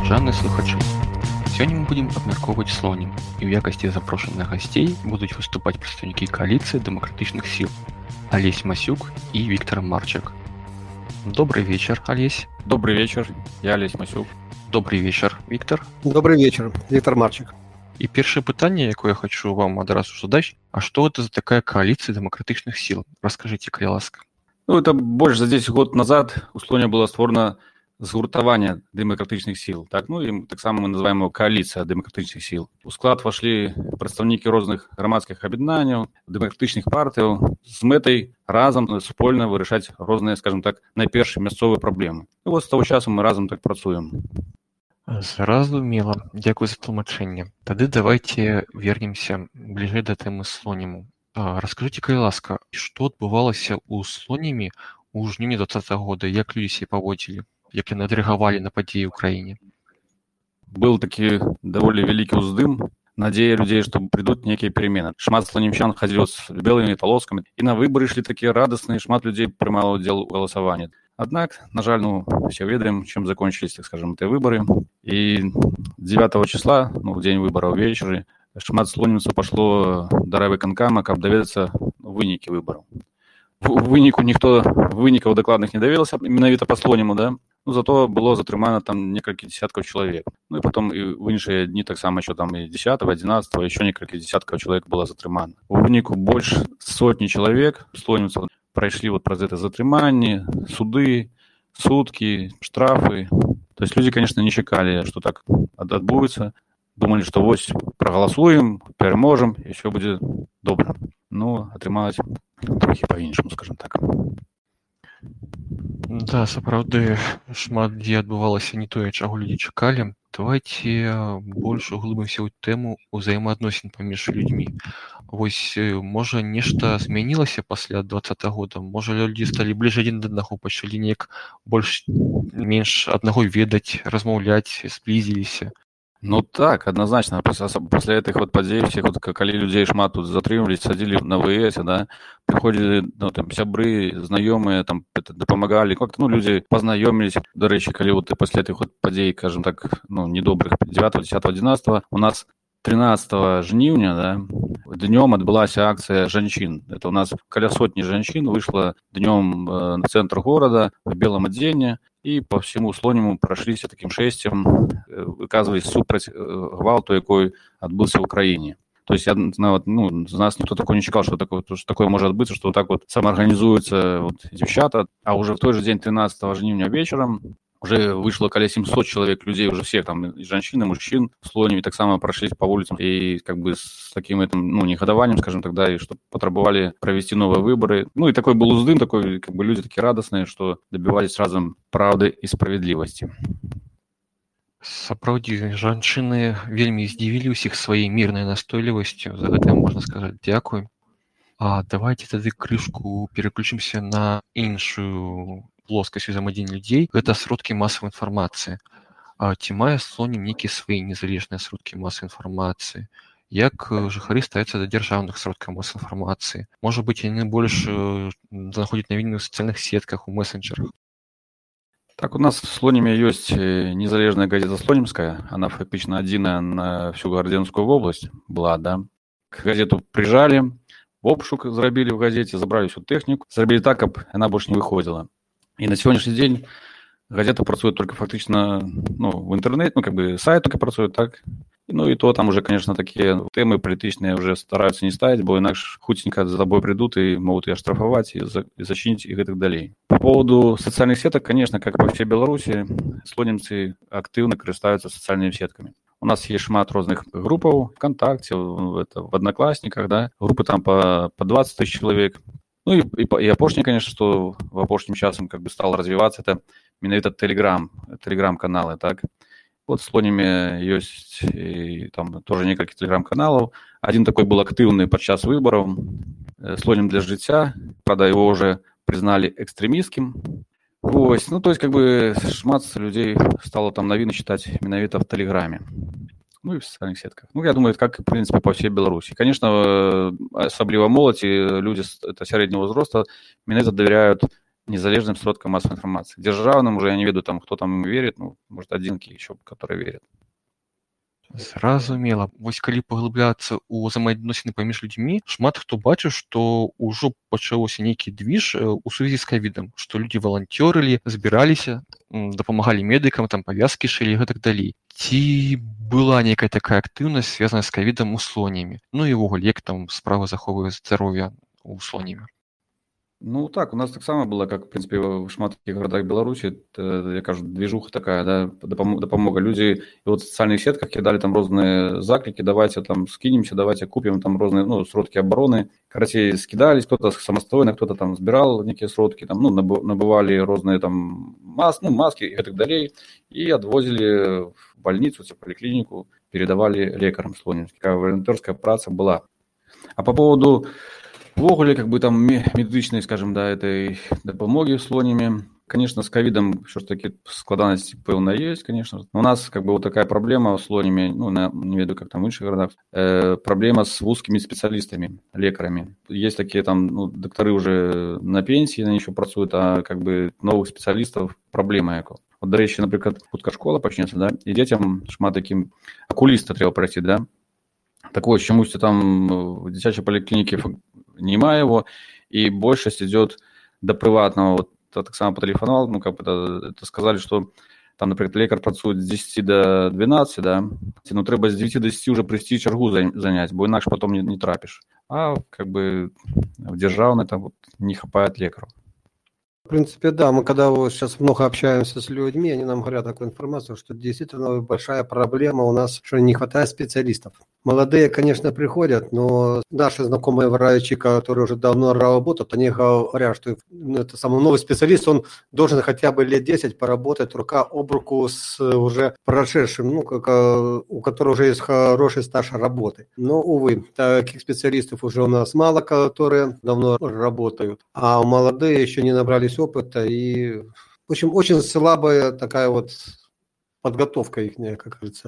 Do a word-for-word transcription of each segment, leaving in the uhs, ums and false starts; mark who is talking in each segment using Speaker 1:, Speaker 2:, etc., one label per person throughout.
Speaker 1: Паважаныя слухачы, сёння мы будзем абмяркоўваць слонім, і ў якасці запрошаных гасцей будуць выступаць прадстаўнікі кааліцыі дэмакратычных сіл Алесь Масюк і Віктор Марчык. Добрый вечер, Алесь.
Speaker 2: Добрый вечер, я Алесь Масюк.
Speaker 1: Добрый вечер, Віктор.
Speaker 3: Добрый вечер, Віктор Марчык.
Speaker 1: І першае пытанне, якое я хочу вам адразу задаць, а што это за такая кааліцыя дэмакратычных сіл? Раскажыце, калі ласка.
Speaker 2: Ну, это больше за десять год назад у Слоня было створено згуртаванне дэмакратычных сіл. Так, ну, і таксама мы называем его кааліцыя дэмакратычных сіл. У склад вошли прадстаўнікі розных грамадскіх аб'яднанняў, дэмакратычных партыяў з мэтай разам супольна вырашаць розныя, скажем так, найперш мясцовыя праблемы. І вот з таго часу мы разам так працуем.
Speaker 1: Зразумела. Дзякуй за тлумачэнне. Тады давайте вернемся бліжэй да тэмы слоніму. Раскажыце, калі ласка, што адбывалася ў слонімі ў жніўні двадцатага года, як людзі сябе паводзілі, як яны адрэагавалі на падзеі ў краіне?
Speaker 2: Был такі даволі вялікі ўздым, надзея людзей, што прыйдуць нейкія перемены. Шмат слонімчан хадзілі з белымі палоскамі, і на выбары ішлі такія радасныя, шмат людзей прымала ўдзел у галасаванні. Аднак, на жаль, ну, все ведаем, чем закончились, так скажем, эти выборы. И девятого числа, ну, в день выборов вечера, шмат слонімцаў пошло до райвыканкама, каб даведацца вынікі выбораў. В выніку ніхто вынікаў дакладных не даведаўся, менавіта па слоніму, да? Ну, зато было затрымана там некалькі десяткаў чалавек. Ну, и потом и в іншыя дні таксама еще там и десятого, одиннадцатого, еще некалькі десяткаў чалавек было затрымана. У выніку больш сотні чалавек слонімцаў прайшлі вот праз это затрыманне, суды, суткі, штрафы. То есть люди, конечно, не чакалі, что так адбудзецца. Думали, что вось прагаласуем, пераможам, и все будзе добра. Ну, атрымалася трохі па-іншаму, скажем так.
Speaker 1: Да, сапраўды, шмат дзе адбывалася не тое, чаго людзі чакалі. Давайте больш углыбімся ў тэму ўзаемаадносін паміж людзьмі. Вось, можа, нешта змянілася пасля двадцатага года? Можа, людзі сталі бліжэй адзін да аднаго, пачалі неяк больш-менш аднаго ведаць, размаўляць, зблізіліся?
Speaker 2: Ну так, однозначно. После, после этих вот подей, всех вот, коли людей шмат тут затрымлівались, садили на ВС, да, приходили, ну, там, сябры, знакомые, там, это, допомагали, как-то, ну, люди познакомились. До речи, коли вот после этих вот подей, скажем так, ну, недобрых, девятого, десятого, одиннадцатого, у нас тринадцатого жніўня, да, днем отбылася акция женщин. Это у нас каля сотни женщин вышло днем э, на центр города в белом одении, и по всему слоніму прошлись таким шествием, выказываясь супраць гвалту, якой адбыўся в Украине. То есть я, ну, з нас никто такой не чекал, что такое, что такое может отбыться, что вот так вот самоорганизуются вот девчата, а уже в тот же день тринадцатого жніўня вечером уже вышло каля семьсот человек людей, уже всех там, и женщин, и мужчин, в слонімі так само прошлись по улицам, и как бы с таким этим, ну, негодованием, скажем так, да, и что потребовали провести новые выборы. Ну, и такой был уздым, такой, как бы люди такие радостные, что добивались разом правды и справедливости.
Speaker 1: Сапраўдзе, жанчыны вельмі здзівілі ўсіх сваёй мірнай настойлівасцю, за гэта можна сказаць дзякуй. А давайте тады крышку переключимся на іншую плоскасць узаемадзеяння людзей, гэта сродкі масавай інфармацыі. А ці мае слонім нейкія свае незалежныя сродкі масавай інфармацыі? Як жыхары ставяцца да дзяржаўных сродкаў масавай інфармацыі? Можа быць, яны больш знаходзяць навіны ў сацыяльных сетках, у мессенджерах?
Speaker 2: Так, у нас в Слоніме есть незалежная газета «Слонимская». Она фактично одна на всю Городенскую область была, да. Газету прижали, обшук зрабілі в газете, забрали всю технику, зрабілі так, каб она больше не выходила. И на сегодняшний день газета працует только фактично, ну, в интернете, ну, как бы сайт только працует, так. Ну, и то там уже, конечно, такие темы политичные уже стараются не ставить, бо инакше хутенько за тобой придут и могут и оштрафовать, и, за, и зачинить, и так далее. По поводу социальных сеток, конечно, как по всей Беларуси, слонімцы активно користуются социальными сетками. У нас есть шмат розных группов ВКонтакте, в, это, в Одноклассниках, да, группы там по, по двадцать тысяч человек. Ну и, и, и апошняе, конечно, что в апошнім часам как бы стало развиваться, это менавіта Telegram, Telegram-каналы, так. Вот в Слоніме есть и там тоже некалькі Telegram-каналов. Один такой был активный подчас выборов, Слонім для жыцця, правда, его уже признали экстремистским. Ось, ну то есть как бы шмат людей стало там новины читать менавіта в Телеграме. Ну и в социальных сетках. Ну, я думаю, это как, в принципе, по всей Беларуси. Конечно, особливо молодь и люди это среднего возраста менавіта доверяют незалежным сродкам массовой информации. Державным уже я не ведаю, там, кто там верит, ну, может, одинки еще, которые верят.
Speaker 1: Зразумела. Вось калі паглыбляцца ў ўзаемаадносіны паміж людзьмі, шмат хто бачыў, што ўжо пачалося нейкі двіж у сувязі з ковідам, што людзі валанцёрылі, збіраліся, дапамагалі медыкам, там павязкі шылі і гэтак далей. Ці была нейкая такая актыўнасць, звязаная з ковідам у слонімі? Ну і ўвогуле, як там справа захоўваюць здароўя у слонімі?
Speaker 2: Ну так, у нас таксама была, как, в принципе, в шмат таких городах Беларуси, это, я кажу, движуха такая, да, допомога. Люди и вот в социальных сетках кидали там разные заклики, давайте там скинемся, давайте купим там разные, ну, сродки обороны. Короче, скидались, кто-то самостоятельно, кто-то там сбирал некие сродки, там, ну, набывали разные там мас, ну, маски и так далее, и отвозили в больницу, в поликлинику, передавали лекарям слонімским. Такая волонтерская праца была. А по поводу увогуле, как бы там медычнай, скажем, да, этой дапамоги слонімі, конечно, с ковидом все ж таки складанасці пэўна есть, конечно. Но у нас как бы вот такая проблема с слонімі, ну, на, не ведаю, как там в іншых городах, э, проблема с узкими специалистами, лекарями. Есть такие там, ну, докторы уже на пенсии, они еще працуют, а как бы новых специалистов проблема яко. Вот, до речі, наприклад, хутка школа почнется, да, и детям шмат таким окулиста треба пройти, да. Так вот, чомусь там в дзіцячай поликлинике нема его, и большесть идет до приватного. Вот так само потелефонувал, ну, как бы это, это сказали, что там, например, лекар працует с десяти до двенадцати, да, ну, треба с девяти до десяти уже прийти чергу занять, бо инакше потом не, не трапишь. А как бы в державной там вот не хватает лекаров.
Speaker 3: В принципе, да, мы когда вот сейчас много общаемся с людьми, они нам говорят такую информацию, что действительно большая проблема у нас, что не хватает специалистов. Молодые, конечно, приходят, но наши знакомые врачи, которые уже давно работают, они говорят, что это самый новый специалист, он должен хотя бы лет десять поработать рука об руку с уже прошедшим, ну, как, у которого уже есть хороший стаж работы. Но, увы, таких специалистов уже у нас мало, которые давно работают, а молодые еще не набрались опыта, и, в общем, очень слабая такая вот подготовка их, как говорится.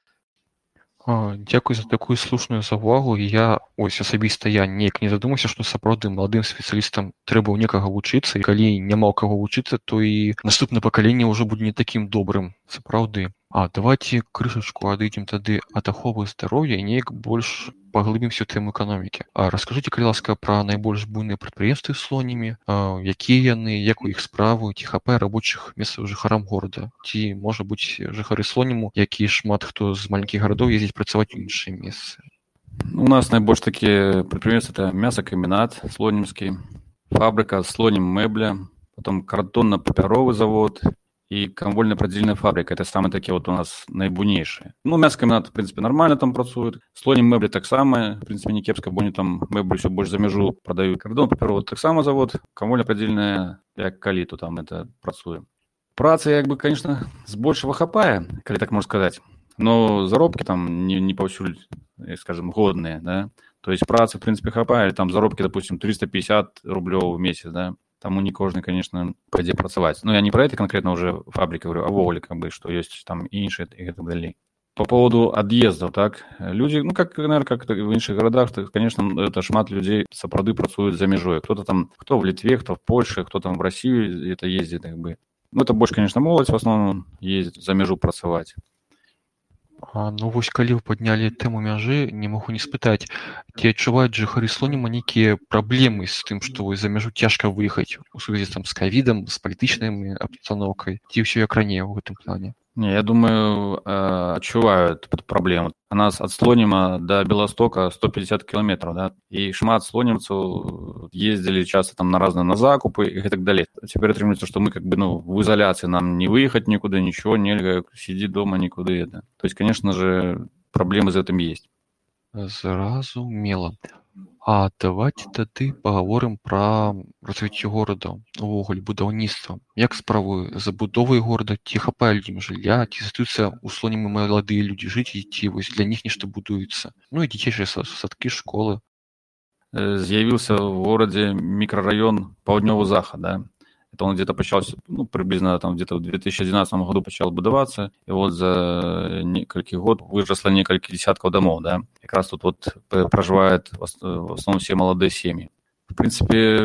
Speaker 1: Дзякуй за такую слушную заўвагу. Я ось асабіста я неяк не задумаўся, што сапраўды маладым спецыялістам трэба ў некага вучыцца, і калі няма ў каго вучыцца, то і наступнае пакаленне ўжо будзе не такім добрым, сапраўды. А давайте крышачку адыдзем тады ад аховы здароўя і неяк больш паглыбімся ў тэму эканомікі. А раскажыце, калі ласка, пра найбольш буйныя прадпрыемствы слонімі, якія яны, як у іх справы, ці хапае рабочых месцаў жыхарам горада, ці, можа быць, жыхары слоніму, які шмат хто з маленькіх гарадоў ездзіць працаваць у іншыя месцы.
Speaker 2: У нас найбольш такія прадпрыемствы — это мясакамбінат слонімскі, фабрика слонім мэбля, потом картонно-папяровый завод и конвольно-продельная фабрика. Это самые такие вот у нас наибуйнейшие. Ну, мясокомбинат, в принципе, нормально там працует. Слонім мэбля так само, в принципе, не кепска, бо они там мэблю все больше за межу продают. Картонно-папяровый так само завод, конвольно-продельная, як каліту там это працуе. Праца, як бы, конечно, збольшага хапае, калі так можно сказать. Но заробки там не, не паўсюль, скажем, годные, да. То есть працы, в принципе, хапае, там заробки, допустим, триста пятьдесят рублёў в месяц, да. Тому не кожный, конечно, пойдет працаваць. Ну, я не про это конкретно уже фабрика говорю, а вовле, как бы, что есть там іншие и так далее. По поводу отъездов, так, люди, ну, как, наверное, как в іншых городах, то, конечно, это шмат людей сапраўды працуют за межой. Кто-то там, кто в Литве, кто в Польше, кто там в Россию это ездит, как бы. Ну, это больше, конечно, молодь в основном ездит за межу працаваць.
Speaker 1: А, ну вось калі вы паднялі тэму мяжы, не магу не спытаць, ці адчуваюць жыхары слоніма нейкія праблемы з тым, што вось за мяжу цяжка выехаць у сувязі там з ковідам, з палітычнай абстаноўкай, ці ўсё як раней у гэтым плане?
Speaker 2: Не, я думаю, адчувают эту проблему. У нас от Слонима до Белостока сто пятьдесят километров, да, и шмат слонімцаў ездили часто там на разные на закупы и так далее. Теперь отрывается, что мы как бы, ну, в изоляции, нам не выехать никуда, ничего, нельзя, сиди дома никуда. Это. То есть, конечно же, проблемы с этим есть.
Speaker 1: Зразумела. А давайте тады паговорым пра развіццё горада, увогуле будаўніцтва. Як справы забудовы горада, ці хапае людзям жылля, ці застаюцца ў слонімі маладыя людзі жыць, і ці вось для них нешта будуецца. Ну і дзіцячыя садкі, школы.
Speaker 2: З'явился в городе микрорайон Паўднёвы Захад, да. Это он где-то почался, ну, приблизно там где-то в две тысячи одиннадцатом году почал будоваться, и вот за несколько год выросло несколько десятков домов, да. Как раз тут вот проживают в основном все молодые семьи. В принципе,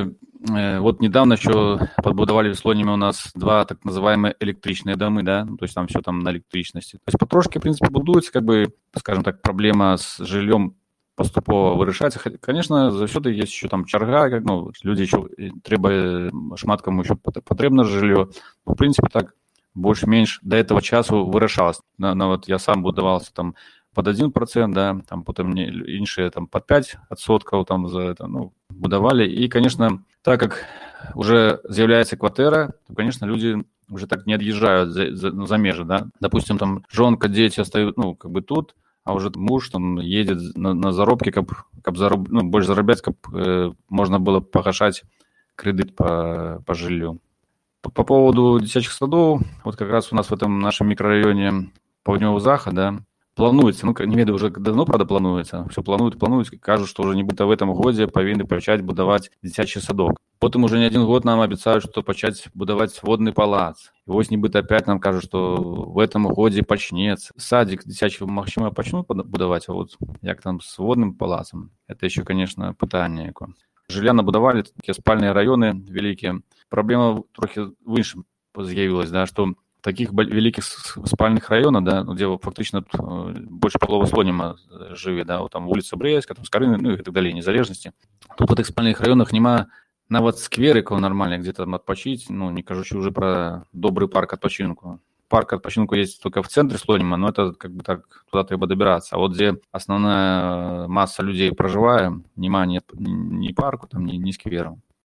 Speaker 2: э, вот недавно еще подбудовали в Слониме у нас два так называемые электричные домы, да, ну, то есть там все там на электричности. То есть потрошки, в принципе, будуються, как бы, скажем так, проблема с жильем поступово вирішається. Звісно, завжди є ще там черга, як, ну, люди ще треба, шмат кому ще потрібно жилье. В принципі, так більш-менш до этого часу вирішалось. На, на, вот я сам будувався там під один процент, да, там потім інші там під п'ять відсотків там за это, ну, будували. І, звісно, так як вже з'являється квартира, то, звісно, люди вже так не від'їжджають за, за, за межі, да. Допустим, там жонка, діти остаються, ну, как бы тут, а уже муж там едет на, на заробки, как, как зароб, ну, больше заработать, как э, можно было погашать кредит по, по жилью. По, по поводу детских садов, вот как раз у нас в этом нашем микрорайоне Паўднёвы Захад, да, плануется, ну, не ведаю, уже давно, правда, плануется, все плануют, плануют, кажут, что уже не будет в этом году повинны почать будовать детский садок. Потом уже не один год нам обещают, что почать будовать водный палац. И вот нібито опять нам кажут, что в этом году почнется. Садик детский, максимум, почнут будовать, а вот як там с водным палацом, это еще, конечно, питание. Жилья набудовали, такие спальные районы великие. Проблема трохи в іншому з'явилась, да, что таких великих спальных районов, да, где фактично больше половины Слонима живет, да, вот там улица Брестська, там Скарыны, ну и так далее, незалежности. Тут в этих спальных районах нема нават сквериков нормальных, где там отпочить, ну, не кажучи уже про добрый парк отпочинку. Парк отпочинку есть только в центре Слонима, но это как бы так, туда треба добираться. А вот где основная масса людей проживает, нема ни, ни парку, там, ни, ни скверу.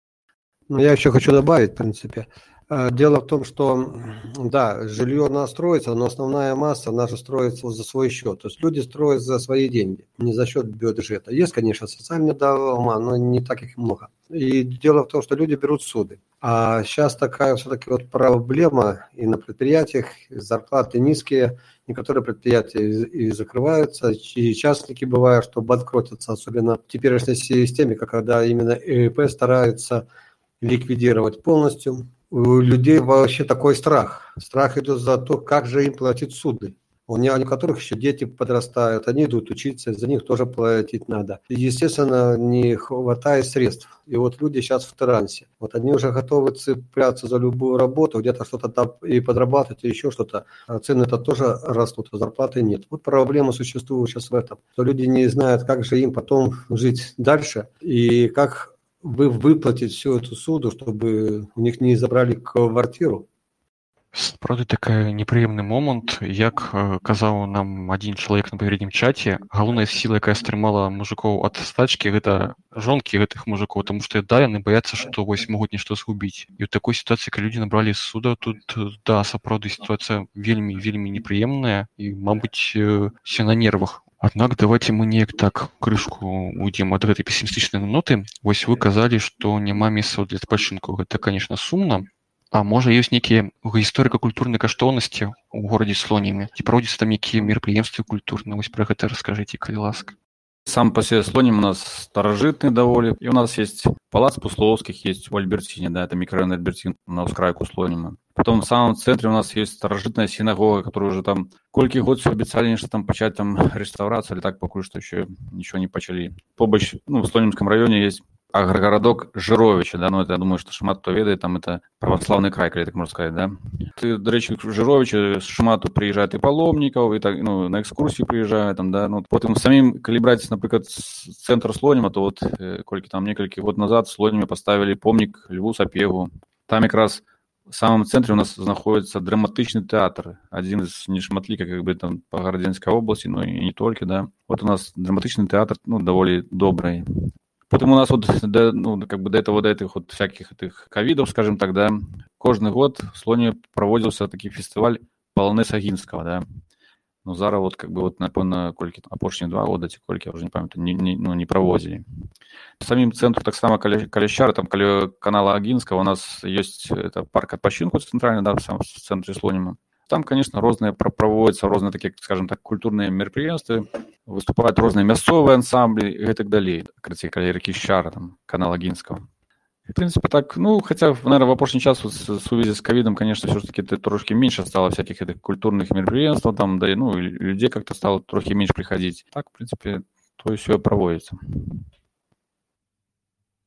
Speaker 3: Ну, я еще хочу добавить, в принципе. Дело в том, что, да, жилье надо строится, но основная масса, она же строится за свой счет. То есть люди строят за свои деньги, не за счет бюджета. Есть, конечно, социальные дома, но не так их много. И дело в том, что люди берут суды. А сейчас такая все-таки вот проблема и на предприятиях, зарплаты низкие, некоторые предприятия и закрываются, и частники бывают, что банкротятся, особенно в теперешней системе, когда именно ИП стараются ликвидировать полностью. У людей вообще такой страх. Страх идет за то, как же им платить суды. У некоторых еще дети подрастают, они идут учиться, за них тоже платить надо. И, естественно, не хватает средств. И вот люди сейчас в трансе. Вот они уже готовы цепляться за любую работу, где-то что-то там и подрабатывать, и еще что-то. А цены-то тоже растут, а зарплаты нет. Вот проблема существует сейчас в этом. Что люди не знают, как же им потом жить дальше и как вы выплатить всю эту суду, чтобы у них не забрали квартиру.
Speaker 1: Справді такі неприємний момент, як казав нам один чоловік на папереднім чаті, галоўная сила, якая стрымала мужикоў ад стачкі, гэта жонкі гэтых мужикоў, тому што да, яны баяцца, што вось могуць нешта згубіць. І ў такой сітуацыі, калі людзі набралі з суда, тут, да, сапраўды сітуацыя вельмі, вельмі непрыемная і, мабыць, все на нервах. Аднак давайте мы неяк так крышку уйдзем ад гэтай пессімістычнай ноты. Вось вы казалі, што няма месцаў для адпачынку. Гэта, конечно, сумна. А можа, ёсць нейкія гісторыка-культурныя каштоўнасці ў горадзе Слоніме? Ці праводзяцца там якія мерапрыемствы культурныя? Вось пра гэта раскажыце, калі ласка.
Speaker 2: Сам по себе Слоним у нас старожитный довольно. И у нас есть палац Пусловских, есть в Альбертине, да, это микрорайон Альбертин на ускрайку Слонима. Потом в самом центре у нас есть старожитная синагога, которая уже там, кольки год все обещали, что там почать там реставрацию, или так пока что еще ничего не почали. Побач, ну, в Слонимском районе есть агрогородок Жировича, да, ну, это, я думаю, что шмат то ведает, там это православный край, коли так можно сказать, да. Ты, до речи, в Жировича, с шмату приезжает и паломников, и так, ну, на экскурсии приезжают, там, да, ну, потом самим, коли брать, например, центр Слонима, то вот, кольки там несколько год назад в Слониме поставили помник Льву Сапегу. Там как раз в самом центре у нас находится драматичный театр, один из нешматлика, как бы там по Городенской области, но и не только, да. Вот у нас драматичный театр, ну, довольно добрый. Потом у нас вот, до, ну, как бы до этого, до этих вот всяких этих ковидов, скажем так, да, каждый год в Слоне проводился такой фестиваль Полонеса Гинского, да. Ну, зараз вот, как бы, вот, напевно, кольки, опошні два года, ці кольки, я вже не пам'ятаю, не, не, ну, не проводили. Самим центру, так само, Калящар, там, каля канала Агинского, у нас есть это парк отпочинку центральный, да, в, самом, в центре Слонима. Там, конечно, разные проводятся, разные такие, скажем так, культурные мероприятия, выступают разные мясцовые ансамбли и так далее. Кстати, каля реки Щара, там, канал Агинского. В принципе, так, ну, хотя, наверное, в опошний час вот, в связи с ковидом, конечно, все-таки трошки меньше стало всяких этих культурных мероприятий, там, да, ну, и людей как-то стало трохи меньше приходить. Так, в принципе, то и все проводится.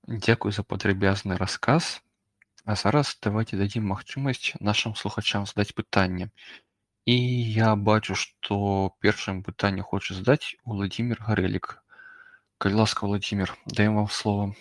Speaker 1: Дзякуй за падрабязны расказ. А зараз давайте дадзім магчымасць нашым слухачам задаць пытанне. І я бачу, што першым пытанне хоча задаць Владимир Гарэлік. Калі ласка, Владимир, даем вам слово.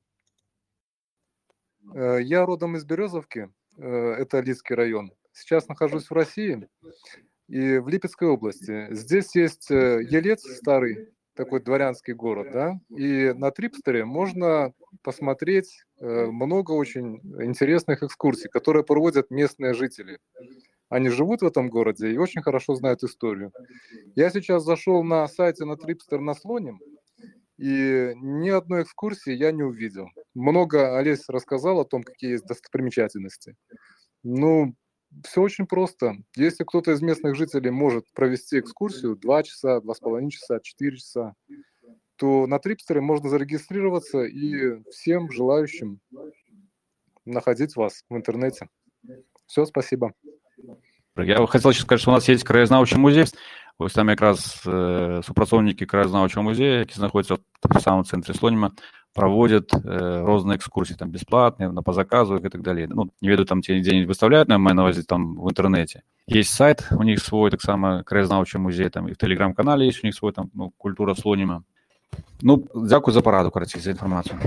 Speaker 4: Я родом из Березовки, это Лидский район. Сейчас нахожусь в России и в Липецкой области. Здесь есть Елец, старый такой дворянский город, да, и на Трипстере можно посмотреть много очень интересных экскурсий, которые проводят местные жители. Они живут в этом городе и очень хорошо знают историю. Я сейчас зашел на сайте на Трипстер на Слоним, и ни одной экскурсии я не увидел. Много Олесь рассказал о том, какие есть достопримечательности. Ну, все очень просто. Если кто-то из местных жителей может провести экскурсию два часа, два с половиной часа, четыре часа, то на Трипстере можно зарегистрироваться и всем желающим находить вас в интернете. Все, спасибо.
Speaker 2: Я хотел еще сказать, что у нас есть краязнаўчы музей. Вось там якраз э, супрацоўнікі краязнаўчага музея, які знаходзяцца в самом центре Слонима, проводят э, розныя экскурсии, там бесплатные, на по заказу и так далее. Ну, не ведаю, там те где-нибудь выставляют, на на увазі, там в интернете. Есть сайт, у них свой, так само краязнаўчы музей, там и в телеграм-канале есть у них свой, там, ну, культура Слонима. Ну, дзякуй за параду, карацей, за информацию.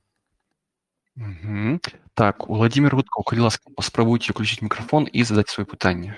Speaker 1: Угу. Так, Владимир Гудков, калі ласка, паспрабуйте включить микрофон и задать свое пытанне.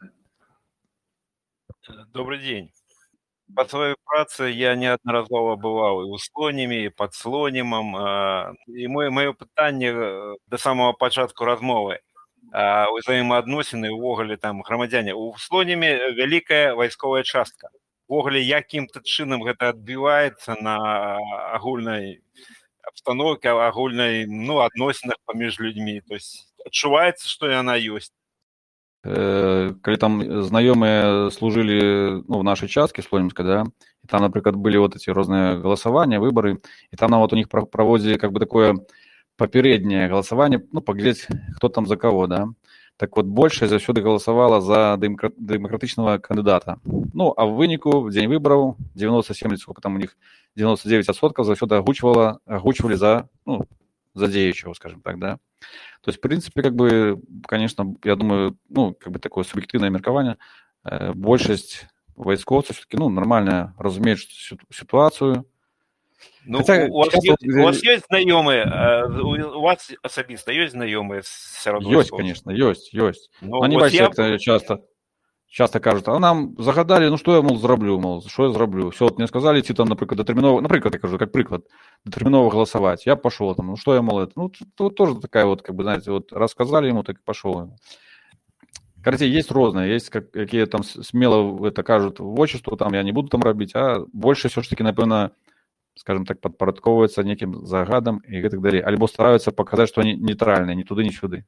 Speaker 5: Добрый день. По своей праце я неодноразово бывал и у Слониме, и под Слонимом. И мое, мое пытанне до самого початку размовы взаимоотносины увогуле там громадяне. У Слониме великая войсковая частка. Увогуле, яким-то чынам гэта адбіваецца на агульнай обстановке, агульнай, ну, адносінах паміж людьми. То есть адчуваецца, што яна ёсць.
Speaker 2: Когда там знакомые служили, ну, в нашей частке Слонимской, да, и там, например, были вот эти разные голосования, выборы, и там вот у них проводили как бы такое попереднее голосование, ну, поглядеть, кто там за кого, да. Так вот, больше заўсёды голосовала за демократичного кандидата. Ну, а в вынику, в день выборов, девяносто семь, сколько там у них, девяносто девять відсотків заўсёды огучивало, огучивали за, ну, за деючего, скажем так, да. То есть, в принципе, как бы, конечно, я думаю, ну, как бы такое субъективное меркование, э, большесть войсковцев все-таки, ну, нормально разумеют ситуацию.
Speaker 5: Ну, Хотя, у, вас есть, вот... у вас есть знакомые, у вас особисто есть знакомые сярод
Speaker 2: войсковцев? Есть, конечно, есть, есть. Но они, вот бачите, я... часто, часто кажут, а нам загадали, ну, что я, мол, зроблю, мол, что я зроблю. Все, вот мне сказали идти там, например, детерминово, например, я кажу, как приклад, детерминово голосовать. Я пошел там, ну, что я, мол, это, ну, тут тоже такая вот, как бы, знаете, вот рассказали ему, так и пошел. Короче, есть разные, есть как, какие там смело это кажут в отчеству, там, я не буду там робить, а больше все-таки, напевно, скажем так, подпарадковываются неким загадам и так далее. Альбо стараются показать, что они нейтральные, ни туды, ни сюды.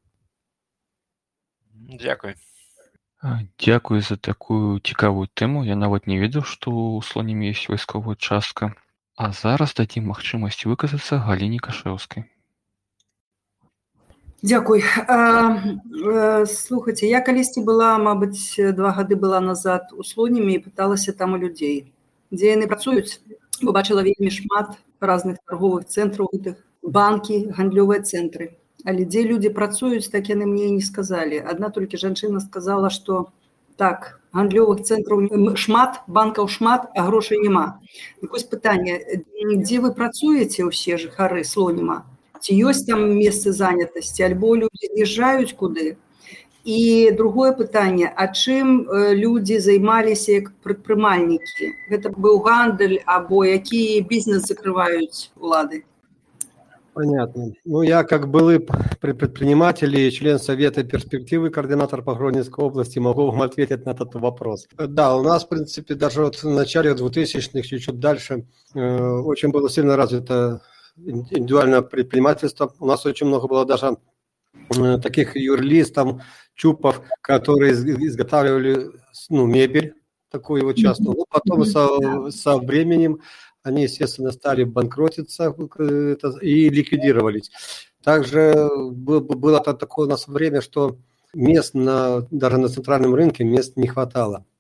Speaker 5: Дякую.
Speaker 1: Дякую за такую цікавую тэму. Я нават не ведаў, што ў Слоніме ёсць вайсковая частка. А зараз дадзім магчымасць выказацца Галіне Кашэўскай.
Speaker 6: Дзякуй. Слухайце, я калісьці была, мабыць, два гады была назад у Слоніме і пыталася там у людзей, дзе яны працуюць. Побачила вельмі шмат разных торговых центраў, банкі, гандлёвыя центры. Але дзе людзі працуюць, так яны мне і не сказалі. Адна толькі жанчына сказала, што так, гандлёвых центраў шмат, банкаў шмат, а грошай няма. Так вось пытанне, дзе вы працуеце ўсе жыхары Слоніма? Ці ёсць там месцы занятасці, альбо людзі з'язджаюць куды? І другое пытанне, а чым людзі займаліся як прадпрымальнікі? Гэта быў гандаль, або які бізнес закрываюць улады?
Speaker 3: Понятно. Ну, я как былый предприниматель и член Совета перспективы, координатор по Гродненской области, могу вам ответить на этот вопрос. Да, у нас, в принципе, даже вот в начале двухтысячных, чуть-чуть дальше, очень было сильно развито индивидуальное предпринимательство. У нас очень много было даже таких юрлистов, чупов, которые изготавливали, ну, мебель, такую вот часто. Ну, потом со, со временем они, естественно, стали банкротиться и ликвидировались. Также было такое у нас время, что мест на, даже на центральном рынке мест не хватало.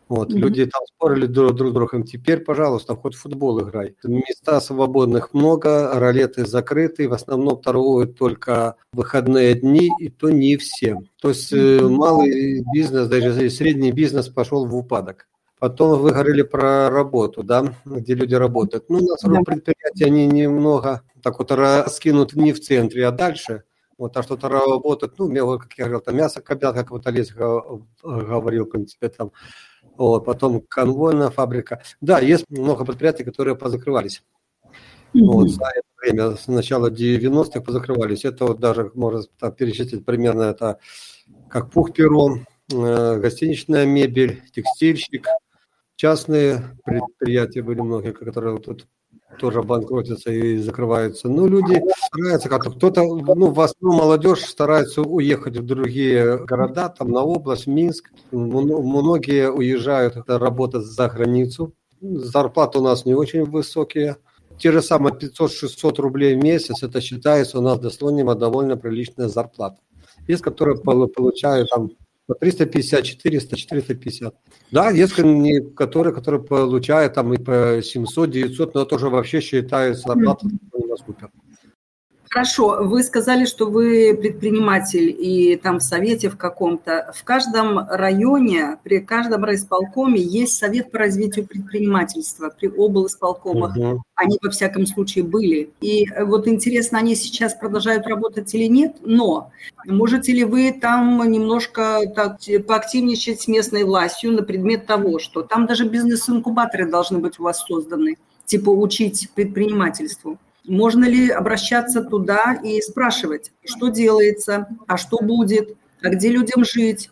Speaker 3: Вот,
Speaker 6: Мгм.
Speaker 3: люди там спорили друг, друг с другом. Теперь, пожалуйста, хоть в футбол играй. Места свободных много, ролеты закрыты. В основном торгуют только в выходные дни, и то не все. То есть э, малый бизнес, даже средний бизнес пошел в упадок. Потом вы говорили про работу, да, где люди работают. Ну, у нас
Speaker 6: Да.
Speaker 3: предприятия, они немного так вот раскинуты не в центре, а дальше. Вот, а что-то работают, ну, мелко, как я говорил, там мясокомбинат, как вот Олесь го- говорил, в принципе, там. Вот, потом конвойная фабрика. Да, есть много предприятий, которые позакрывались. Вот, за это время, с начала девяностых позакрывались. Это вот даже, можно так перечислить примерно, это как пух-перо, э, гостиничная мебель, текстильщик. Частные предприятия были многие, которые тут тоже банкротятся и закрываются. Ну, люди стараются как-то, кто-то, ну, в основном молодежь старается уехать в другие города, там на область, Минск. М- Многие уезжают это работать за границу. Зарплаты у нас не очень высокие. Те же самые пятьсот-шестьсот рублей в месяц, это считается у нас дословно довольно приличная зарплата. Есть, которые пол- получают там по триста пятьдесят, четыреста, четыреста пятьдесят. Да, есть не- которые, которые получают там и по семьсот, девятьсот, но это уже вообще считается зарплата на супер.
Speaker 6: Хорошо, вы сказали, что вы предприниматель и там в совете в каком-то. В каждом районе, при каждом райисполкоме есть совет по развитию предпринимательства, при облисполкомах.
Speaker 3: Мгм.
Speaker 6: Они во всяком случае были. И вот интересно, они сейчас продолжают работать или нет, но можете ли вы там немножко так поактивничать с местной властью на предмет того, что там даже бизнес-инкубаторы должны быть у вас созданы, типа учить предпринимательству? Можно ли обращаться туда и спрашивать, что делается, а что будет, а где людям жить?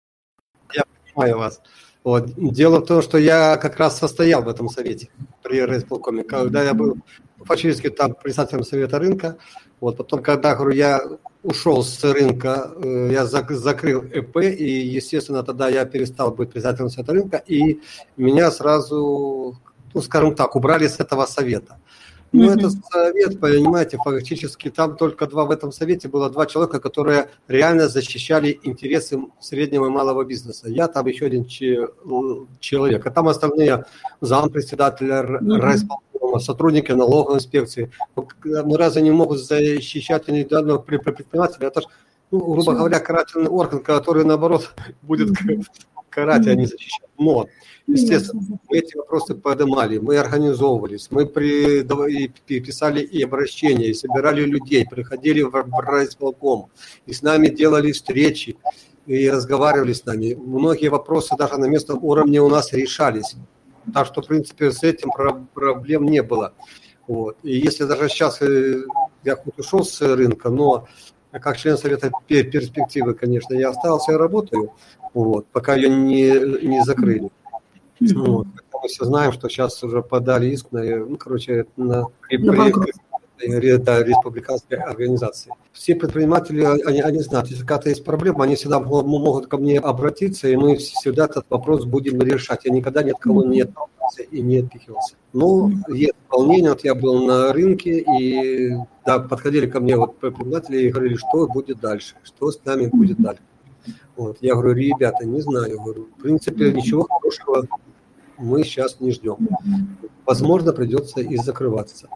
Speaker 3: Я понимаю вас. Вот. Дело в том, что я как раз состоял в этом совете при райисполкоме. Когда я был фактически там председателем совета рынка, вот потом, когда говорю, я ушел с рынка, э, я зак- закрыл ЭП, и, естественно, тогда я перестал быть председателем совета рынка, и меня сразу, ну, скажем так, убрали с этого совета. Ну,
Speaker 6: Мгм.
Speaker 3: этот совет, понимаете, фактически там только два, в этом совете было два человека, которые реально защищали интересы среднего и малого бизнеса. Я там еще один че- человек, а там остальные зампредседателя р-
Speaker 6: Мгм.
Speaker 3: райисполкома, сотрудники налоговой инспекции. Вот, ну, разве не могут защищать индивидуального пре- предпринимателя? Это ж, ну, грубо говоря, карательный орган, который, наоборот, будет
Speaker 6: Мгм.
Speaker 3: карать, а
Speaker 6: Мгм.
Speaker 3: не защищать. Но, естественно, мы эти вопросы поднимали, мы организовывались, мы при, давай- и писали и обращения, и собирали людей, приходили в, в райисполком, и с нами делали встречи, и разговаривали с нами. Многие вопросы даже на местном уровне у нас решались. Так что, в принципе, с этим про- проблем не было. Вот. И если даже сейчас э, я хоть ушел с рынка, но как член совета пер- перспективы, конечно, я остался и работаю, вот, пока ее не, не закрыли. Вот. Хотя мы все знаем, что сейчас уже подали иск на, ну, короче, на, при,
Speaker 6: На
Speaker 3: при-
Speaker 6: банкротство.
Speaker 3: ре- да, республиканской организации. Все предприниматели, они, они знают, если какая-то есть проблема, они всегда мо- могут ко мне обратиться, и мы всегда этот вопрос будем решать. Я никогда ни от кого не отталкивался и не отпихивался. Ну, есть волнение, вот я был на рынке, и да, подходили ко мне вот предприниматели и говорили, что будет дальше, что с нами будет дальше. Вот. Я говорю, ребята, не знаю, говорю, в принципе, ничего хорошего мы сейчас не ждем. Возможно, придется и закрываться.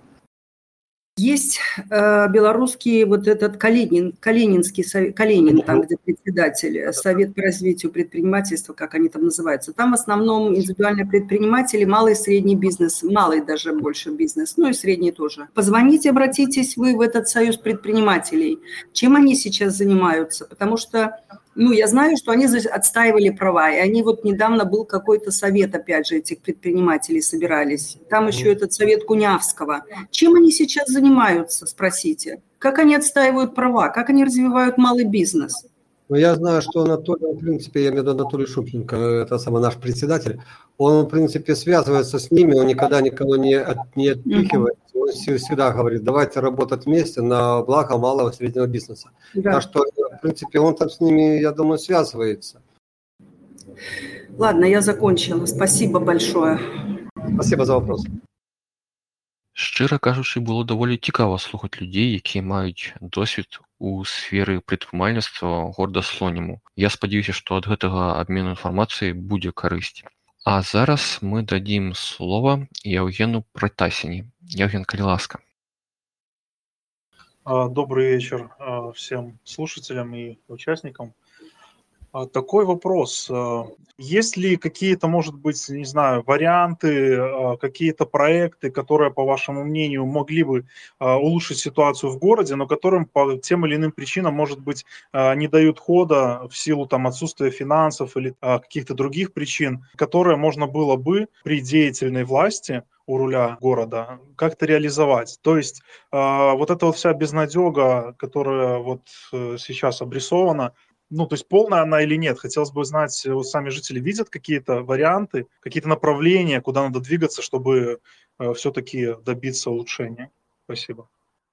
Speaker 6: Есть э, белорусский вот этот Калинин, Калининский совет, Калинин, там, где председатель, э, Совет по развитию предпринимательства, как они там называются. Там в основном индивидуальные предприниматели, малый и средний бизнес, малый даже больше бизнес, ну и средний тоже. Позвоните, обратитесь вы в этот союз предпринимателей. Чем они сейчас занимаются? Потому что, ну, я знаю, что они за- отстаивали права, и они вот недавно был какой-то совет, опять же, этих предпринимателей собирались. Там еще этот совет Кунявского. Чем они сейчас занимаются, спросите? Как они отстаивают права? Как они развивают малый бизнес?
Speaker 3: Но я знаю, что Анатолий, в принципе, я имею в виду Анатолий Шупченко, это самый наш председатель, он, в принципе, связывается с ними, он никогда никого не, от, не отпихивает, он всё- всегда говорит, давайте работать вместе на благо малого и среднего бизнеса.
Speaker 6: Да.
Speaker 3: Так что, в принципе, он там с ними, я думаю, связывается.
Speaker 6: Ладно, я закончила. Спасибо большое.
Speaker 3: Спасибо за вопрос.
Speaker 1: Шчыра кажучы, было даволі цікава слухаць людзей, якія маюць досвед у сферы прадпрымальніцтва горада Слоніму. Я спадзяюся, што ад гэтага абмену інфармацыяй будзе карысць. А зараз мы дадим слово Евгену Протасине. Евген, калі ласка.
Speaker 7: Добрый вечер всем слушателям и участникам. Такой вопрос. Есть ли какие-то, может быть, не знаю, варианты, какие-то проекты, которые, по вашему мнению, могли бы улучшить ситуацию в городе, но которым по тем или иным причинам, может быть, не дают хода в силу там, отсутствия финансов или каких-то других причин, которые можно было бы при деятельной власти у руля города как-то реализовать? То есть вот эта вот вся безнадега, которая вот сейчас обрисована, ну, то есть полная она или нет? Хотелось бы знать, вот сами жители видят какие-то варианты, какие-то направления, куда надо двигаться, чтобы э, все-таки добиться улучшения. Спасибо.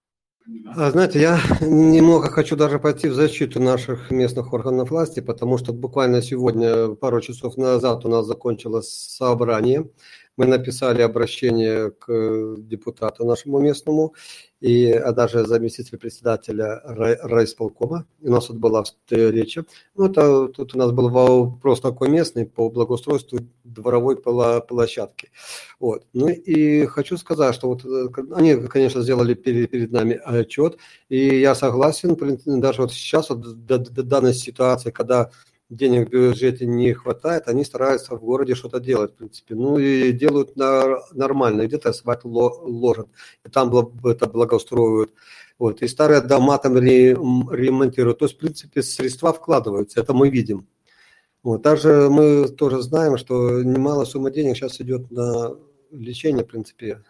Speaker 3: А, знаете, я немного хочу даже пойти в защиту наших местных органов власти, потому что буквально сегодня, пару часов назад, у нас закончилось собрание. Мы написали обращение к депутату нашему местному, и, а даже заместитель председателя райисполкома. У нас тут была встреча. Ну, это, тут у нас был вопрос такой местный по благоустройству дворовой площадки. Вот. Ну и хочу сказать, что вот они, конечно, сделали перед, перед нами отчет, и я согласен, даже вот сейчас, вот, до, до данной ситуации, когда денег в бюджете не хватает, они стараются в городе что-то делать, в принципе. Ну и делают на, нормально, где-то асфальт ложат, и там это благоустроивают. Вот. И старые дома там ре, ремонтируют. То есть, в принципе, средства вкладываются, это мы видим. Вот. Также мы тоже знаем, что немало сумма денег сейчас идет на лечение, в принципе,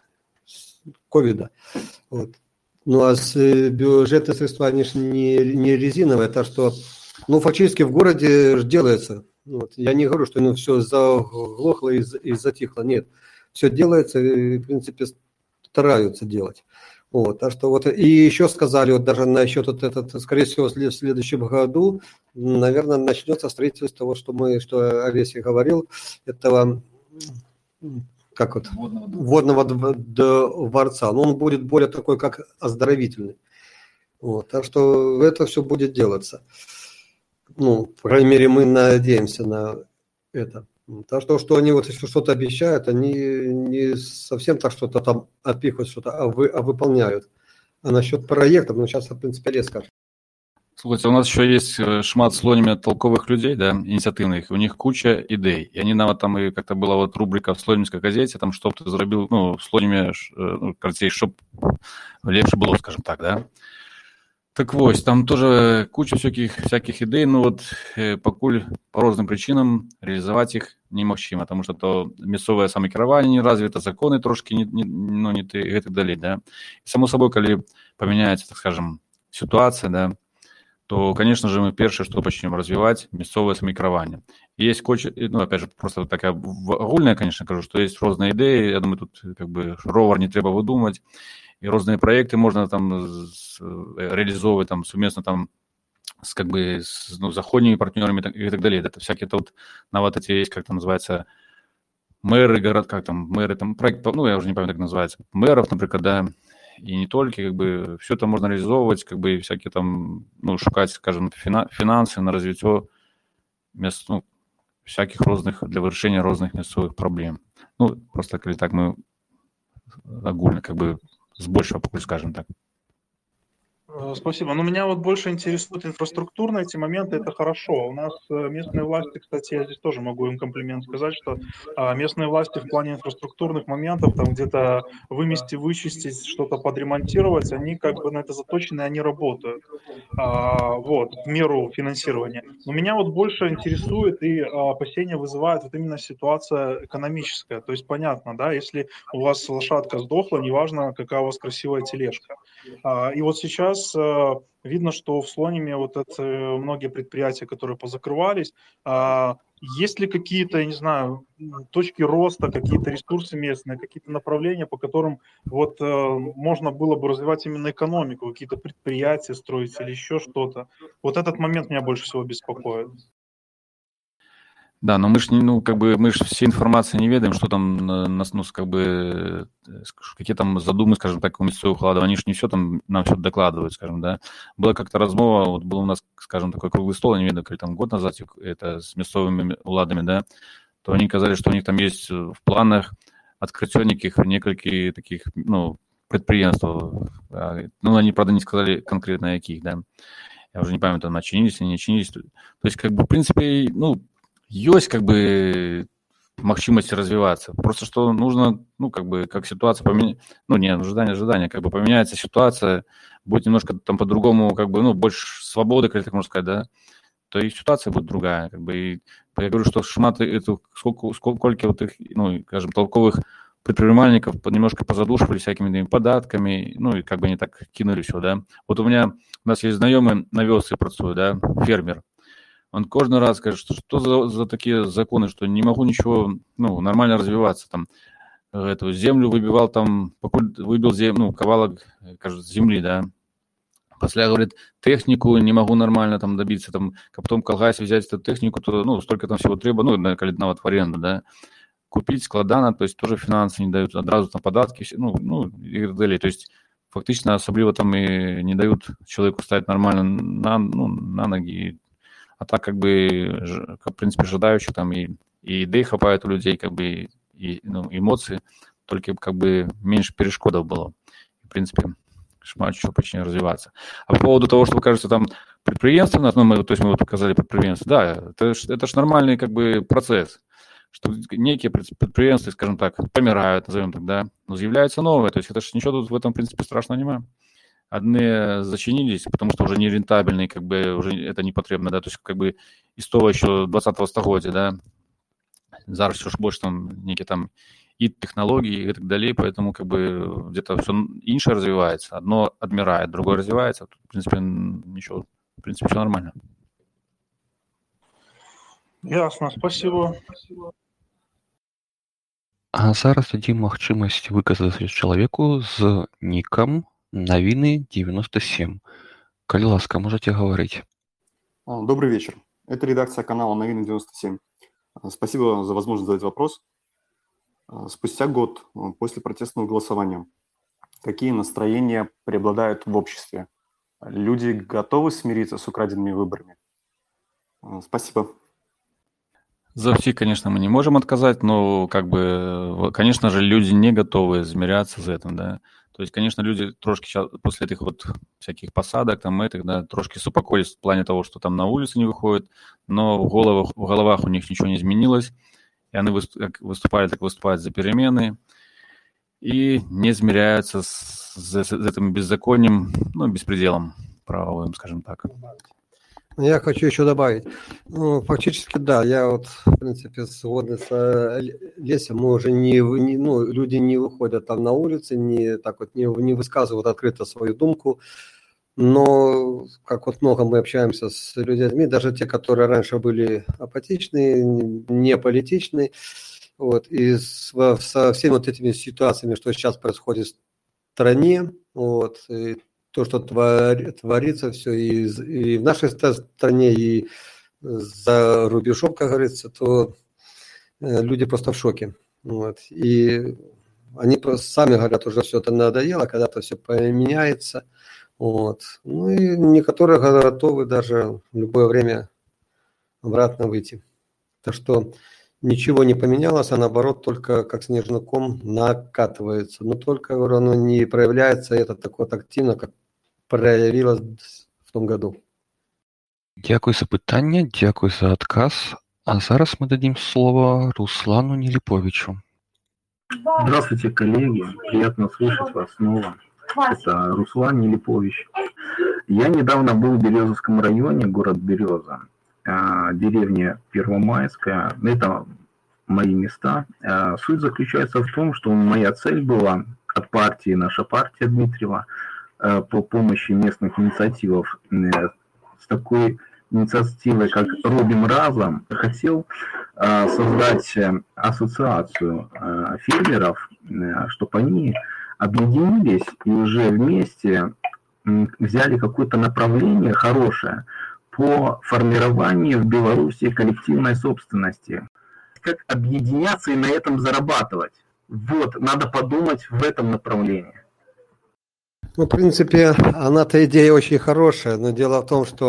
Speaker 3: ковида. Вот. Ну а с бюджетные средства, они же не, не резиновые, так что ну, фактически в городе делается. Вот. Я не говорю, что ну, все заглохло и, и затихло. Нет, все делается и, в принципе, стараются делать. Вот. Так что вот, и еще сказали, вот даже насчет вот этот, скорее всего, в следующем году, наверное, начнется строительство, вот, что мы, что Олесий говорил, этого, как вот, водного, водного дворца. Но он будет более такой, как оздоровительный. Вот. Так что это все будет делаться. Ну, по крайней мере, мы надеемся на это. Так что, что они вот если что-то обещают, они не совсем так что-то там отпихивают, что-то, а, вы, а выполняют. А насчет проектов, ну, сейчас, в принципе, Олег скажет.
Speaker 2: Слушайте, у нас еще есть шмат слонями толковых людей, да, инициативных, у них куча идей. И они нам там, и как-то была вот рубрика в Слонімській газете, там, что ты заробил, ну, слонями, ну, короче, чтоб легче было, скажем так, да. Так вот, там тоже куча всяких, всяких идей, но вот э, покуль по разным причинам реализовать их немагчыма, потому что то мясцовае самакіраванне не развито, законы трошки не, не, ну, не ты, и так далее, да. И само собой, коли поменяется, так скажем, ситуация, да, то, конечно же, мы первое, что начнем развивать, мясцовое самакіраванне. Есть куча, ну, опять же, просто такая огульная, конечно, скажу, что есть разные идеи, я думаю, тут как бы ровер не треба выдумывать. И разные проекты можно там с, реализовывать там совместно там с как бы с ну, заходними партнерами и так далее. Это всякие тут на вот эти есть, как там называется, мэры город, как там мэры там проект, ну я уже не помню, как называется, мэров, например, да, и не только, как бы все это можно реализовывать, как бы всякие там, ну шукать, скажем, финансы на развитие мест, ну, всяких разных для решения разных мясцовых проблем. Ну просто коли так мы огульно как бы с большего, скажем так.
Speaker 7: Спасибо. Но меня вот больше интересуют инфраструктурные эти моменты, это хорошо. У нас местные власти, кстати, я здесь тоже могу им комплимент сказать, что местные власти в плане инфраструктурных моментов, там где-то вымести, вычистить, что-то подремонтировать, они как бы на это заточены, они работают. Вот, в меру финансирования. Но меня вот больше интересует и опасения вызывает вот именно ситуация экономическая. То есть понятно, да, если у вас лошадка сдохла, неважно, какая у вас красивая тележка. И вот сейчас видно, что в Слониме вот это многие предприятия, которые позакрывались, есть ли какие-то, я не знаю, точки роста, какие-то ресурсы местные, какие-то направления, по которым вот можно было бы развивать именно экономику, какие-то предприятия строить или еще что-то? Вот этот момент меня больше всего беспокоит.
Speaker 2: Да, но мы ж не, ну, как бы, мы же всей информации не ведаем, что там, нас, ну, как бы, какие там задумы, скажем так, у мясцовых уладов, они же не все там, нам все докладывают, скажем, да. Была как-то размова, вот был у нас, скажем, такой круглый стол, я не ведаю, как там год назад, это с мясцовыми уладами, да, то они сказали, что у них там есть в планах открытие неких, неких таких, ну, предприятий. Ну, они, правда, не сказали конкретно каких, да. Я уже не помню, там начинились или не начинились. То есть, как бы, в принципе, ну, есть, как бы, махчимости развиваться. Просто что нужно, ну, как бы, как ситуация поменяется, ну, не ожидание, ожидание, как бы поменяется ситуация, будет немножко там по-другому, как бы, ну, больше свободы, как так можно сказать, да, то и ситуация будет другая, как бы, и я говорю, что шмат, это, сколько, сколько вот их, ну, скажем, толковых предпринимальников немножко позадушивали всякими податками, ну, и как бы они так кинули все, да. Вот у меня, у нас есть знакомый на вёсы працует, да, фермер. Он каждый раз скажет, что что за, за такие законы, что не могу ничего, ну, нормально развиваться, там, эту землю выбивал, там, выбил землю, ну, ковалок, кажется, земли, да. После, говорит, технику не могу нормально там добиться, там, а потом в колгасе взять эту технику, то, ну, столько там всего треба, ну, на вот в аренду, да. Купить складана, то есть тоже финансы не дают, одразу там податки, ну, ну, и так далее. То есть фактично особливо там и не дают человеку стать нормально на, ну, на ноги. А так как бы, в принципе, ожидающих там и, и идей хватает у людей, как бы, и, ну, эмоций, только как бы меньше перешкодов было. В принципе, шмат чего почти развиваться. А по поводу того, что вы кажется, там предприемственность, ну, мы, то есть мы вот показали предприемство, да, это ж, это ж нормальный как бы процесс, что некие предприятия, скажем так, помирают, назовем так, да, но заявляются новые, то есть это ж ничего тут в этом, в принципе, страшного нема. Одни зачинились, потому что уже не рентабельные, как бы уже это не потребно, да, то есть как бы из того еще двадцатого столетия, да, зараз все ж больше там некие там и технологии и так далее, поэтому как бы где-то все инше развивается, одно отмирает, другое развивается, тут, в принципе, ничего, в принципе, все нормально.
Speaker 7: Ясно, спасибо.
Speaker 1: А зараз тоді магчымасць выказаць чалавеку з нікам Новины девяносто семь. Калі ласка, можете говорить.
Speaker 8: Добрый вечер. Это редакция канала Новины девяносто семь. Спасибо за возможность задать вопрос. Спустя год после протестного голосования, какие настроения преобладают в обществе? Люди готовы смириться с украденными выборами? Спасибо.
Speaker 2: За всех, конечно, мы не можем отказать, но, как бы, конечно же, люди не готовы смиряться с этим, да. То есть, конечно, люди трошки после этих вот всяких посадок, там, этих, да, трошки супокоились в плане того, что там на улице не выходят, но в головах, в головах у них ничего не изменилось, и они выступают, так выступают за перемены, и не смиряются с, с, с этим беззаконием, ну, беспределом правовым, скажем так.
Speaker 3: Я хочу еще добавить. Ну, фактически, да, я вот, в принципе, сгоден с Лесем. Мы уже не, не, ну, люди не выходят там на улицы, не, так вот, не, не высказывают открыто свою думку. Но, как вот много мы общаемся с людьми, даже те, которые раньше были апатичны, не политичны, вот, и с, со всеми вот этими ситуациями, что сейчас происходит в стране, вот, и то, что творится все и, и в нашей стране, и за рубежом, как говорится, то люди просто в шоке. Вот. И они просто сами говорят, уже все это надоело, когда-то все поменяется. Вот. Ну и некоторые готовы даже в любое время обратно выйти. Так что ничего не поменялось, а наоборот только как снежный ком накатывается. Но только, говорю, оно не проявляется это так вот активно, как проявилось в том году.
Speaker 1: Дякую за пытанне, дякую за адказ. А зараз мы дадим слово Руслану Нелиповичу.
Speaker 9: Здравствуйте, коллеги. Приятно слышать вас снова. Это Руслан Нелипович. Я недавно был в Березовском районе, город Береза, деревня Первомайская. Это мои места. Суть заключается в том, что моя цель была от партии, наша партия Дмитриева, по помощи местных инициатив с такой инициативой, как «Робим разом», хотел создать ассоциацию фермеров, чтобы они объединились и уже вместе взяли какое-то направление хорошее по формированию в Беларуси коллективной собственности. Как объединяться и на этом зарабатывать. Вот, надо подумать в этом направлении.
Speaker 3: Ну, в принципе, она-то идея очень хорошая, но дело в том, что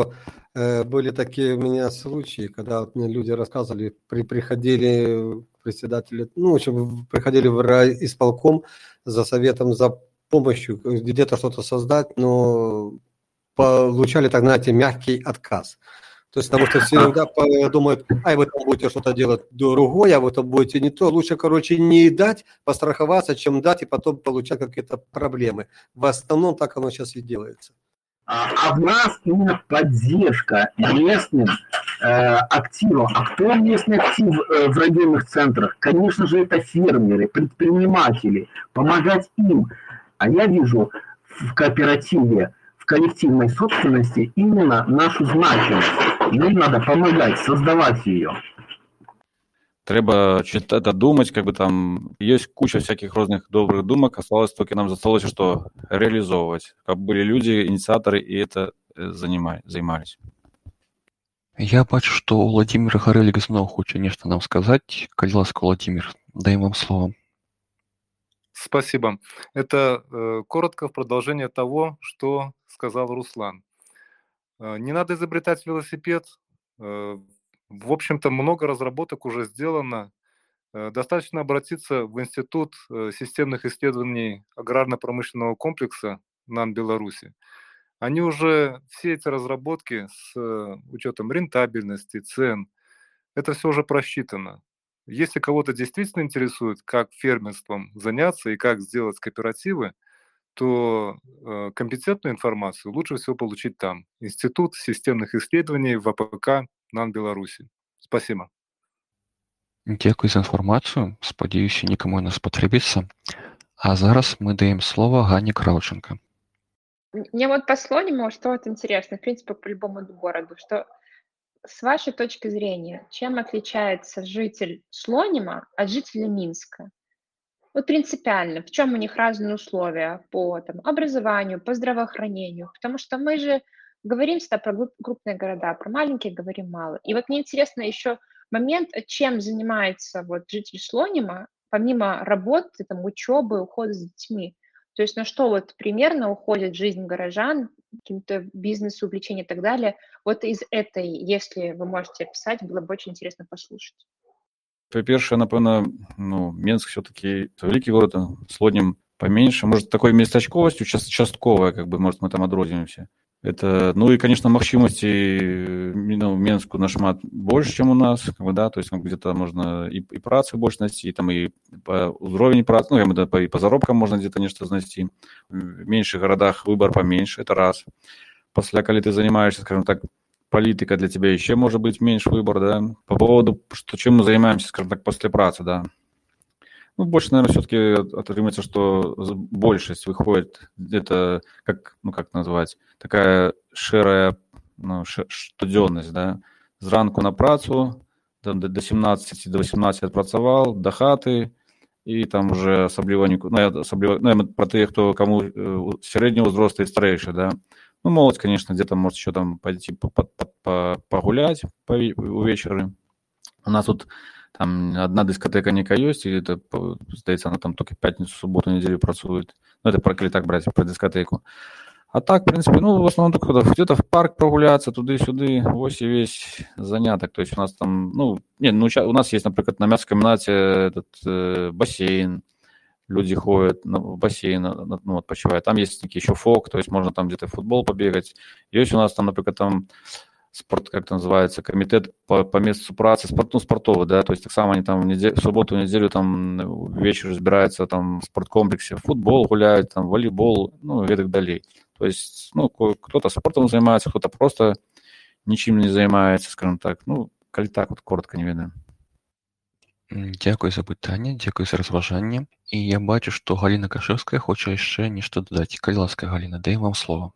Speaker 3: Были такие у меня случаи, когда вот мне люди рассказывали, при, приходили председатели, ну, в общем, приходили в райисполком за советом, за помощью где-то что-то создать, но получали, так знаете, мягкий отказ. То есть, потому что всегда думают, ай, вы там будете что-то делать другое, а вы там будете не то. Лучше, короче, не дать, постраховаться, чем дать и потом получать какие-то проблемы. В основном так оно сейчас и делается.
Speaker 9: А в нас именно поддержка местным э, активом. А кто местный актив э, в районных центрах? Конечно же, это фермеры, предприниматели. Помогать им. А я вижу в кооперативе, в коллективной собственности именно нашу значимость. Нам надо помогать, создавать ее.
Speaker 2: Треба это думать, как бы там есть куча всяких разных добрых думок, осталось только нам засталось, что реализовывать. Как были люди, инициаторы, и это занимались.
Speaker 1: Я бачу, што Владимир Гарэлік зноў хоча нешта нам сказаць. Калі ласка, Владимир, даем вам слово.
Speaker 4: Спасибо. Это э, коротко в продолжение того, что сказал Руслан. Э, не надо изобретать велосипед. Э, в общем-то, много разработок уже сделано. Э, достаточно обратиться в Институт э, системных исследований аграрно-промышленного комплекса НАН Беларуси. Они уже, все эти разработки с э, учетом рентабельности, цен, это все уже просчитано. Если кого-то действительно интересует, как фермерством заняться и как сделать кооперативы, то э, компетентную информацию лучше всего получить там. Институт системных исследований в АПК НАН Беларуси. Спасибо.
Speaker 1: Дякую за інформацію. Сподіваюся, нікому у нас потребиться. А зараз мы даем слово Ганне Кравченко.
Speaker 10: Мне вот по Слониму, что вот интересно, в принципе, по любому городу, что с вашей точки зрения, чем отличается житель Слонима от жителя Минска? Вот принципиально, в чем у них разные условия по там, образованию, по здравоохранению? Потому что мы же говорим всегда про крупные города, про маленькие говорим мало. И вот мне интересно еще момент, чем занимается вот житель Слонима, помимо работы, там, учебы, ухода за детьми. То есть на что вот примерно уходит жизнь горожан, каким-то бизнес, увлечения и так далее. Вот из этой, если вы можете описать, было бы очень интересно послушать.
Speaker 2: По-перше, напевно, ну, Минск все-таки великий город, Слоним поменьше. Может, такой месточковостью частковая, как бы, может, мы там отродимся. Это, ну и, конечно, махчимости ну, Минску нашмат больше, чем у нас, как бы, да, то есть где-то можно и, и працы больше найти, и там и по уровню працы, ну, я по, и по заработкам можно где-то нечто знайти. В меньших городах выбор поменьше, это раз. После, когда ты занимаешься, скажем так, политика для тебя еще может быть меньше выбор, да. По поводу, что, чем мы занимаемся, скажем так, после працы, да. Ну, больше, наверное, все-таки отримается, что большесть выходит где-то, как, ну, как назвать, такая шерая, ну, штодзённасць, да. Зранку на працу, там, до семнадцати, до восемнадцати отпрацавал, до хаты, и там уже асабліва, ну, я, асабліва, ну, я про тех, кто, кому среднего возраста и старейший, да. Ну, молодь, конечно, где-то может еще там пойти погулять по вечеру. У нас тут там одна дискотека нека есть, и это, здається, она там только пятницу, субботу, неделю працует. Ну, это про коли так брать, про дискотеку. А так, в принципе, ну, в основном только где-то в парк прогуляться, туды-сюды, вось и весь заняток. То есть у нас там, ну, не, ну, у нас есть, например, на мясокомбинате этот э, бассейн, люди ходят в бассейн, ну, отпочивают. Там есть такие еще фок, то есть можно там где-то в футбол побегать. Есть у нас там, например, там спорт, как это называется, комитет по, по месту працы, спорт, ну, спортовый, да, то есть так само они там в, неделю, в субботу, в неделю там вечер разбираются там в спорткомплексе, в футбол гуляют, там волейбол, ну, и так далее. То есть, ну, кто-то спортом занимается, кто-то просто ничем не занимается, скажем так. Ну, коли так вот коротко, не видно.
Speaker 1: Дякую за пытанне, дзякуй за разважанне. І я бачу, што Галіна Кашэўская хоча яшчэ нешта дадаць. Калі ласка, Галина, даем вам слово.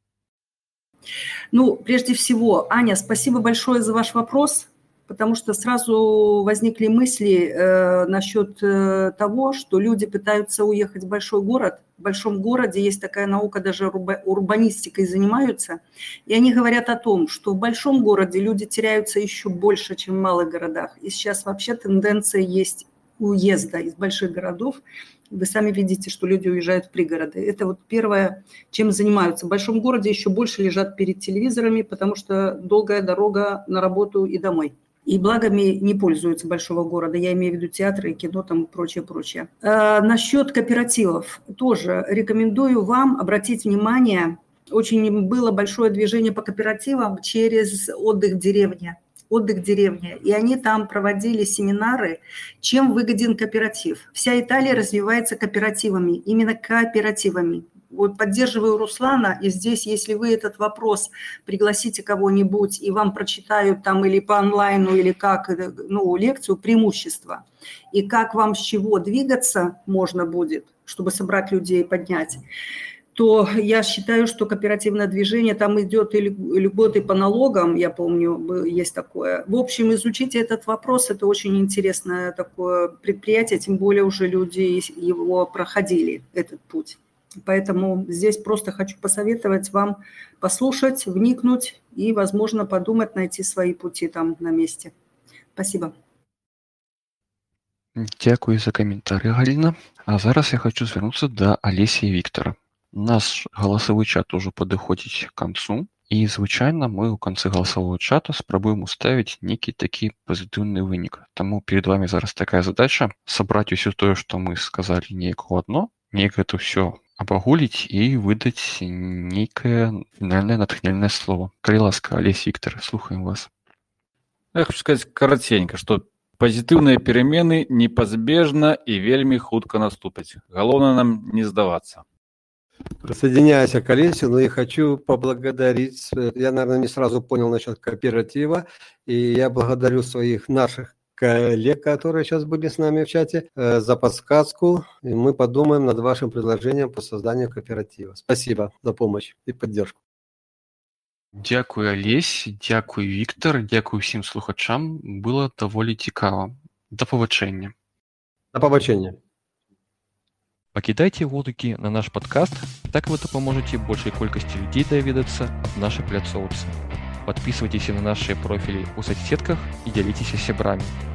Speaker 6: Ну, прежде всего, Аня, спасибо большое за ваш вопрос, потому что сразу возникли мысли э, насчет э, того, что люди пытаются уехать в большой город. В большом городе есть такая наука, даже урбанистикой занимаются, и они говорят о том, что в большом городе люди теряются еще больше, чем в малых городах. И сейчас вообще тенденция есть уезда из больших городов Вы сами видите, что люди уезжают в пригороды. Это вот первое, чем занимаются. В большом городе еще больше лежат перед телевизорами, потому что долгая дорога на работу и домой. И благами не пользуются большого города. Я имею в виду театры, кино там и прочее, прочее. А насчет кооперативов тоже рекомендую вам обратить внимание. Очень было большое движение по кооперативам через отдых в деревне. Отдых в деревне. И они там проводили семинары, чем выгоден кооператив. Вся Италия развивается кооперативами, именно кооперативами. Вот поддерживаю Руслана, и здесь, если вы этот вопрос пригласите кого-нибудь, и вам прочитают там или по онлайну, или как, ну, лекцию, преимущества, и как вам с чего двигаться можно будет, чтобы собрать людей и поднять, то я считаю, что кооперативное движение, там идет и льготы по налогам, я помню, есть такое. В общем, изучите этот вопрос, это очень интересное такое предприятие, тем более уже люди его проходили, этот путь. Поэтому здесь просто хочу посоветовать вам послушать, вникнуть и, возможно, подумать, найти свои пути там на месте. Спасибо.
Speaker 1: Дякую за каментарі, Галіна. А зараз я хочу звернуться до Олесі і Віктора. Наш голосовий чат уже підходить к концу, і, звичайно, ми у кінці голосового чату спробуємо ставити некий такий позитивний винік. Тому перед вами зараз така задача – собрати все те, що ми сказали неяк у одно, неяк це все обагулить и выдать некое финальное натхненное слово. Калі ласка, Олесь, Виктор, слухаем вас.
Speaker 2: Я хочу сказать коротенько, что позитивные перемены непозбежно и вельми хутко наступят. Главное нам не сдаваться.
Speaker 3: Присоединяюсь к Олесе, но и хочу поблагодарить. Я, наверное, не сразу понял насчет кооператива, и я благодарю своих наших коллег, которые сейчас были с нами в чате, за подсказку. И мы подумаем над вашим предложением по созданию кооператива. Спасибо за помощь и поддержку.
Speaker 1: Дякую, Олесь, дякую, Віктор, дякую всім слухачам. Было доволі цікаво. До побачення.
Speaker 3: До побачення.
Speaker 1: Пакідайце водгукі на наш падкаст, так вы дапаможаце большай колькасці людзей даведацца аб нашай пляцоўцы. Подписывайтесь на наши профили у соцсетках и делитесь с сябрами.